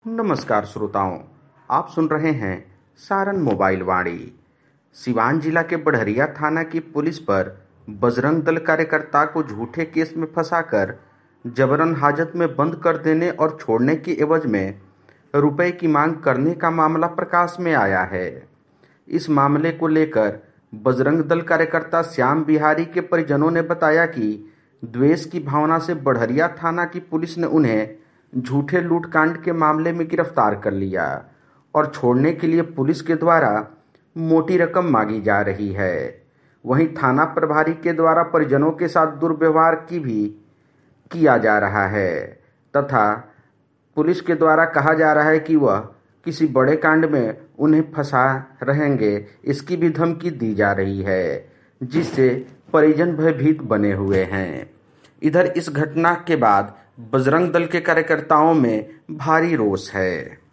नमस्कार श्रोताओं, आप सुन रहे हैं सारण मोबाइल वाणी। सिवान जिला के बढ़रिया थाना की पुलिस पर बजरंग दल कार्यकर्ता को झूठे केस में फंसाकर जबरन हाजत में बंद कर देने और छोड़ने की एवज में रुपए की मांग करने का मामला प्रकाश में आया है। इस मामले को लेकर बजरंग दल कार्यकर्ता श्याम बिहारी के परिजनों ने बताया कि द्वेष की भावना से बढ़रिया थाना की पुलिस ने उन्हें झूठे लूटकांड के मामले में गिरफ्तार कर लिया और छोड़ने के लिए पुलिस के द्वारा मोटी रकम मांगी जा रही है। वहीं थाना प्रभारी के द्वारा परिजनों के साथ दुर्व्यवहार की भी किया जा रहा है तथा पुलिस के द्वारा कहा जा रहा है कि वह किसी बड़े कांड में उन्हें फंसा रहेंगे, इसकी भी धमकी दी जा रही है, जिससे परिजन भयभीत बने हुए हैं। इधर इस घटना के बाद बजरंग दल के कार्यकर्ताओं में भारी रोष है।